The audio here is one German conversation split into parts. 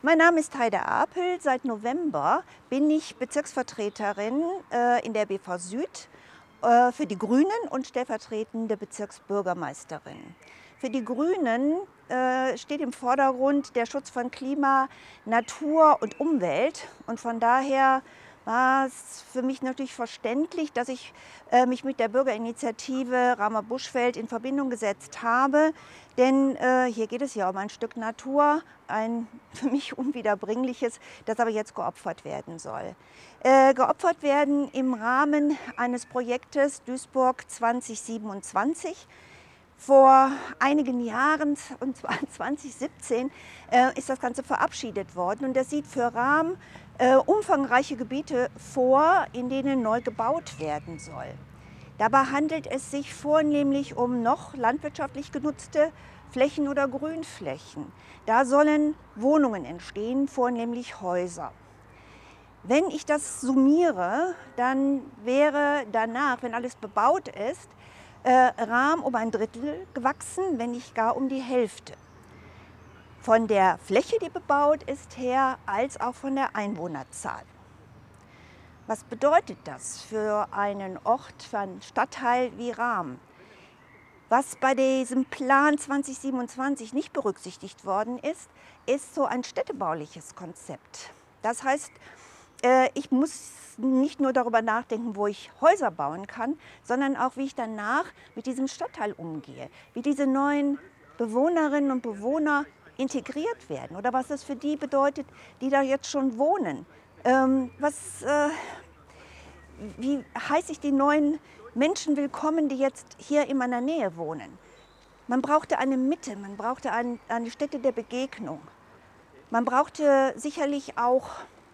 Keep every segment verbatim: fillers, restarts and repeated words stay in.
Mein Name ist Heide Apel. Seit November bin ich Bezirksvertreterin äh, in der B V Süd äh, für die Grünen und stellvertretende Bezirksbürgermeisterin. Für die Grünen äh, steht im Vordergrund der Schutz von Klima, Natur und Umwelt. Und von daher war es für mich natürlich verständlich, dass ich äh, mich mit der Bürgerinitiative Rama-Buschfeld in Verbindung gesetzt habe. Denn äh, hier geht es ja um ein Stück Natur, ein für mich unwiederbringliches, das aber jetzt geopfert werden soll. Äh, geopfert werden im Rahmen eines Projektes Duisburg zwanzig siebenundzwanzig. Vor einigen Jahren, und zwar zweitausendsiebzehn, äh, ist das Ganze verabschiedet worden. Und das sieht für Rahm äh, umfangreiche Gebiete vor, in denen neu gebaut werden soll. Dabei handelt es sich vornehmlich um noch landwirtschaftlich genutzte Flächen oder Grünflächen. Da sollen Wohnungen entstehen, vornehmlich Häuser. Wenn ich das summiere, dann wäre danach, wenn alles bebaut ist, äh, Rahm um ein Drittel gewachsen, wenn nicht gar um die Hälfte. Von der Fläche, die bebaut ist, her, als auch von der Einwohnerzahl. Was bedeutet das für einen Ort, für einen Stadtteil wie Rahm? Was bei diesem Plan zwanzig siebenundzwanzig nicht berücksichtigt worden ist, ist so ein städtebauliches Konzept. Das heißt, ich muss nicht nur darüber nachdenken, wo ich Häuser bauen kann, sondern auch, wie ich danach mit diesem Stadtteil umgehe, wie diese neuen Bewohnerinnen und Bewohner integriert werden oder was das für die bedeutet, die da jetzt schon wohnen. Ähm, was, äh, wie heiße ich die neuen Menschen willkommen, die jetzt hier in meiner Nähe wohnen? Man brauchte eine Mitte, man brauchte ein, eine Stätte der Begegnung. Man brauchte sicherlich auch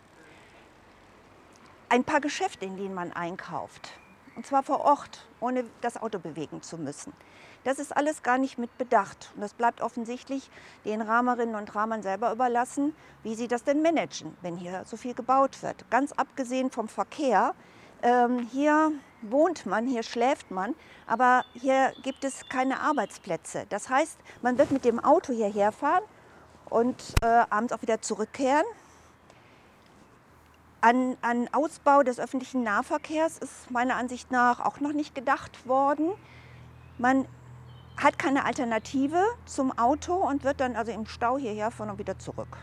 ein paar Geschäfte, in denen man einkauft. Und zwar vor Ort, ohne das Auto bewegen zu müssen. Das ist alles gar nicht mit bedacht. Und das bleibt offensichtlich den Rahmerinnen und Rahmern selber überlassen, wie sie das denn managen, wenn hier so viel gebaut wird. Ganz abgesehen vom Verkehr. Ähm, hier wohnt man, hier schläft man, aber hier gibt es keine Arbeitsplätze. Das heißt, man wird mit dem Auto hierher fahren und äh, abends auch wieder zurückkehren. An, an Ausbau des öffentlichen Nahverkehrs ist meiner Ansicht nach auch noch nicht gedacht worden. Man hat keine Alternative zum Auto und wird dann also im Stau hierher fahren und wieder zurück.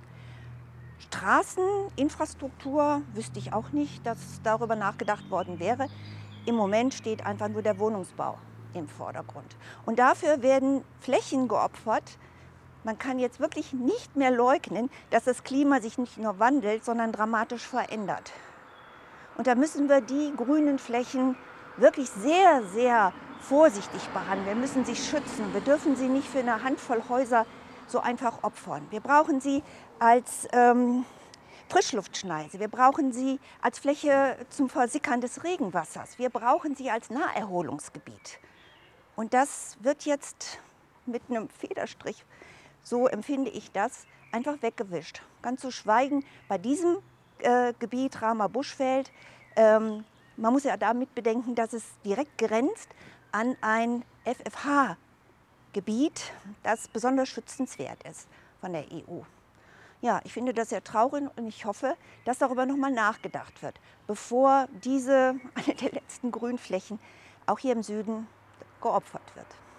Straßeninfrastruktur wüsste ich auch nicht, dass darüber nachgedacht worden wäre. Im Moment steht einfach nur der Wohnungsbau im Vordergrund. Und dafür werden Flächen geopfert. Man kann jetzt wirklich nicht mehr leugnen, dass das Klima sich nicht nur wandelt, sondern dramatisch verändert. Und da müssen wir die grünen Flächen wirklich sehr, sehr vorsichtig behandeln. Wir müssen sie schützen. Wir dürfen sie nicht für eine Handvoll Häuser so einfach opfern. Wir brauchen sie als ähm, Frischluftschneise. Wir brauchen sie als Fläche zum Versickern des Regenwassers. Wir brauchen sie als Naherholungsgebiet. Und das wird jetzt mit einem Federstrich, so empfinde ich das, einfach weggewischt. Ganz zu schweigen bei diesem äh, Gebiet Rama-Buschfeld. Ähm, man muss ja damit bedenken, dass es direkt grenzt an ein F F H-Gebiet, das besonders schützenswert ist von der E U. Ja, ich finde das sehr traurig und ich hoffe, dass darüber nochmal nachgedacht wird, bevor diese, eine der letzten Grünflächen, auch hier im Süden geopfert wird.